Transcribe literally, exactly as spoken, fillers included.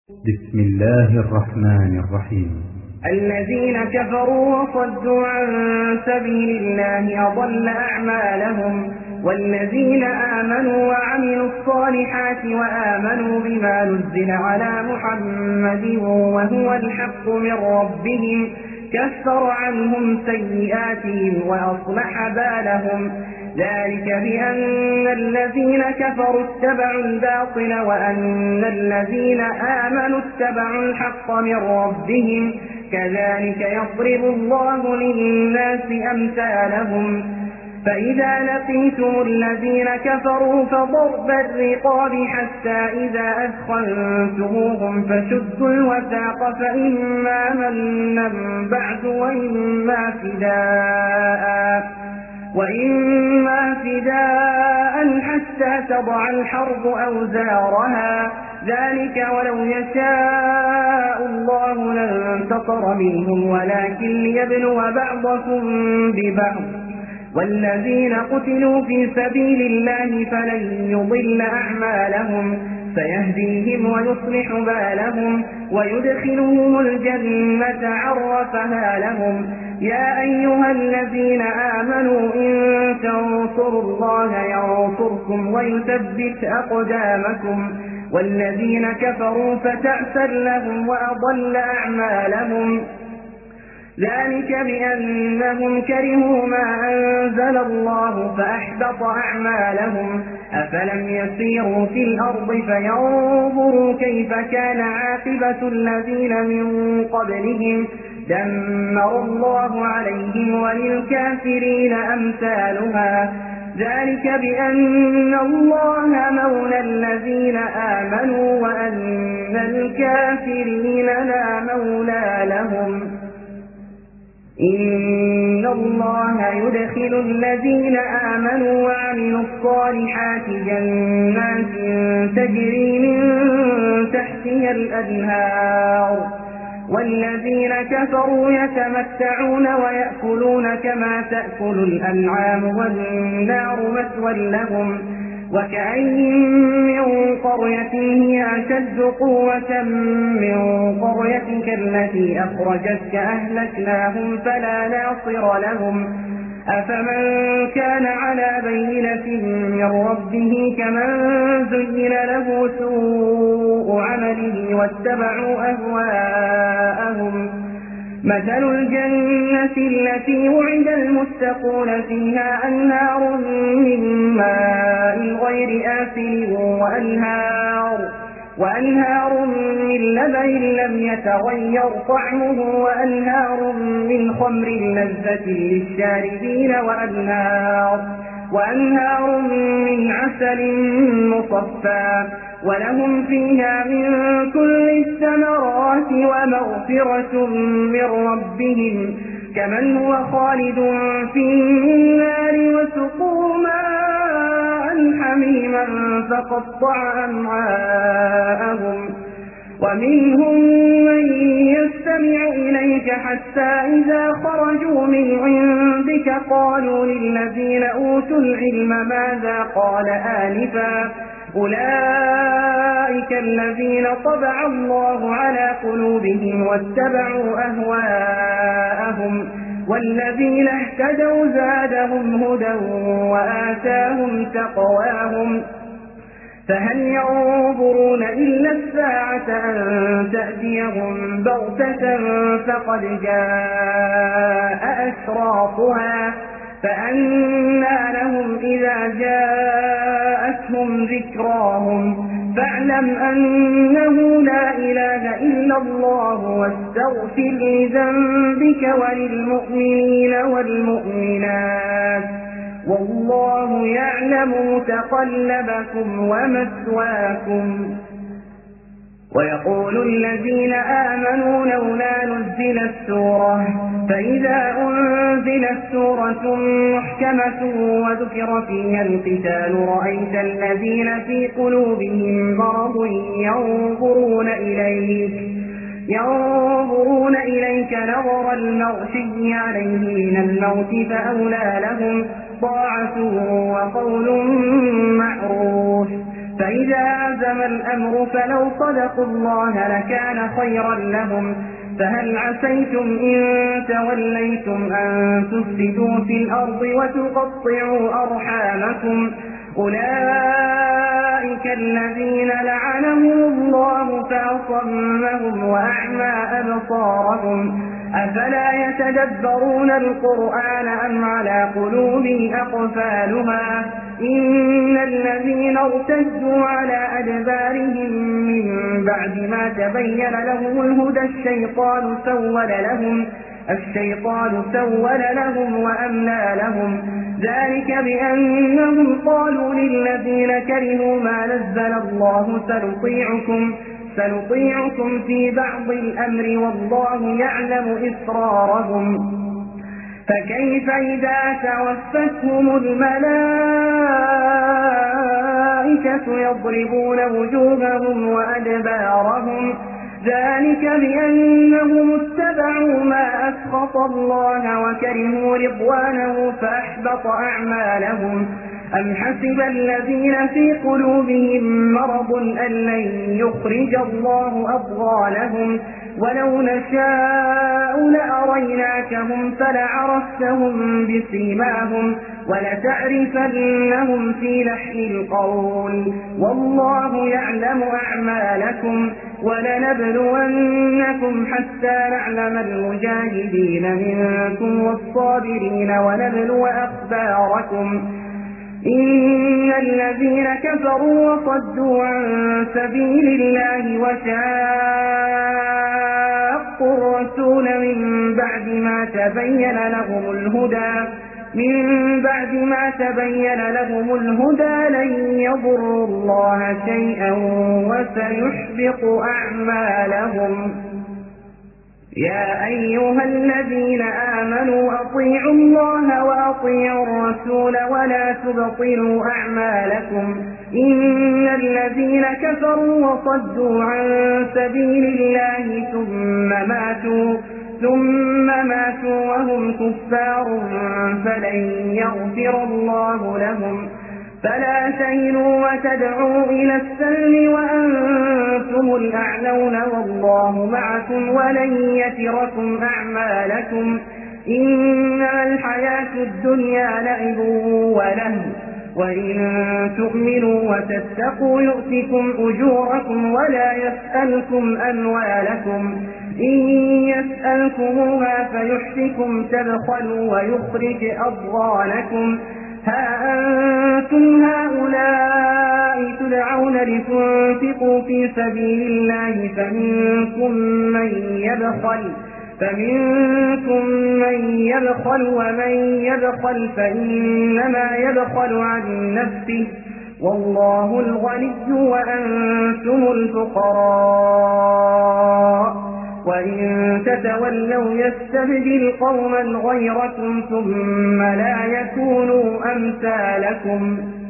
بسم الله الرحمن الرحيم. الذين كفروا وصدوا عن سبيل الله أضل أعمالهم، والذين آمنوا وعملوا الصالحات وآمنوا بما نزل على محمد وهو الحق من ربهم كفر عنهم سيئاتهم وأصلح بالهم. ذلك بأن الذين كفروا اتبعوا الباطل وأن الذين آمنوا اتبعوا الحق من ربهم كذلك يضرب الله للناس أمثالهم. فإذا لقيتم الذين كفروا فضرب الرقاب حتى إذا أثخنتموهم فشدوا الوثاق فإما منا بعد وإما فداء وإما فداء حتى تضع الحرب أوزارها، ذلك ولو يشاء الله لانتصر منهم ولكن ليبلو بعضكم ببعض. والذين قتلوا في سبيل الله فلن يضل أعمالهم سيهديهم ويصلح بالهم ويدخلهم الجنة عرفها لهم. يا أيها الذين آمنوا إن تنصروا الله ينصركم ويثبت أقدامكم. والذين كفروا فتعسا لهم وأضل أعمالهم، ذلك بأنهم كرهوا ما أنزل الله فأحبط أعمالهم. أفلم يسيروا في الأرض فينظروا كيف كان عاقبة الذين من قبلهم دمر الله عليهم وللكافرين أمثالها. ذلك بأن الله مولى الذين آمنوا وأن الكافرين لا مولى لهم. إن الله يدخل الذين آمنوا وعملوا الصالحات جنات تجري من تحتها الأنهار، والذين كفروا يتمتعون ويأكلون كما تأكل الأنعام والنار مثوى لهم. وكأين من قرية هي أشد قوة من قريتك التي أخرجتك أهلكناهم فلا ناصر لهم. أفمن كان على بينة من ربه كمن زين له سوء عمله واتبعوا أهواءهم. مثل الجنة التي وعد المتقون فيها أنهار من ماء غير آسن وأنهار, وأنهار من لبن لم يتغير طعمه وأنهار من خمر لذة للشاربين وأنهار, وأنهار من عسل مصفى ولهم فيها من كل الثمرات ومغفرة من ربهم كمن هو خالد في النار وسقوا ماء حميما فقطع أمعاءهم. ومنهم من يستمع إليك حتى إذا خرجوا من عندك قالوا للذين أوتوا العلم ماذا قال آنفا أولئك الذين طبع الله على قلوبهم واتبعوا أهواءهم. والذين اهتدوا زادهم هدى وآتاهم تقواهم. فهل ينظرون إلا الساعة أن تأتيهم بغتة فقد جاء أشراطها فأنى لهم إذا جاءتهم ذكراهم. فاعلم أنه لا إله إلا الله واستغفر لذنبك وللمؤمنين والمؤمنات والله يعلم متقلبكم ومثواكم. ويقول الذين آمنوا لولا نزلت سورة فإذا أنزلت سورة محكمة وذكر فيها القتال رأيت الذين في قلوبهم مرض ينظرون إليك ينظرون إليك نظر المغشي عليه من الموت فأولى لهم طاعة وقول معروف. فإذا عزم الأمر فلو صدقوا الله لكان خيرا لهم. فهل عسيتم إن توليتم أن تفسدوا في الأرض وتقطعوا أرحامكم؟ أولئك الذين لعنهم الله فأصمهم وأعمى أبصارهم. أفلا يتدبرون القرآن أم على قلوب أقفالها؟ إن الذين ارتدوا على أدبارهم من بعد ما تبين لهم الهدى الشيطان سول لهم الشيطان سول لهم وأملى لهم. ذلك بأنهم قالوا للذين كرهوا ما نزل الله سنطيعكم سنطيعكم في بعض الأمر والله يعلم إسرارهم. فكيف إذا توفتهم الملائكة يضربون وجوههم وأدبارهم؟ ذلك بأنهم اتبعوا ما أسخط الله وكرهوا رضوانه فأحبط أعمالهم. أم حسب الذين في قلوبهم مرض أن لن يخرج الله أضغانهم؟ ولو نشاء لأريناكهم فلعرفتهم بسيماهم ولتعرفنهم في لحن القول والله يعلم أعمالكم. ولنبلونكم حتى نعلم المجاهدين منكم والصابرين ونبلو أخباركم. إن الذين كفروا وصدوا عن سبيل الله وشاقوا الرسول من بعد ما تبين لهم الهدى من بعد ما تبين لهم الهدى لن يضروا الله شيئا وسيحبط أعمالهم. يا أيها الذين آمنوا أطيعوا الله وأطيعوا الرسول ولا تبطلوا أعمالكم. إن الذين كفروا وصدوا عن سبيل الله ثم ماتوا ثم ماتوا وهم كفار فلن يغفر الله لهم. فلا تهنوا وتدعوا إلى السلم وأنتم الأعلون والله معكم ولن يتركم أعمالكم. إنما الحياة الدنيا لعب ولهو وإن تؤمنوا وتتقوا يؤتكم أجوركم ولا يسألكم أموالكم. إن يسألكموها فيحفكم تبخلوا ويخرج أضغانكم. ها أنتم هؤلاء تدعون لتنفقوا في سبيل الله فمنكم من يبخل فمنكم من يبخل ومن يبخل فإنما يبخل عن نفسه والله الغني وأنتم الفقراء. وإن تتولوا يستبدل قوما غيركم ثم لا يكونوا أمثالكم.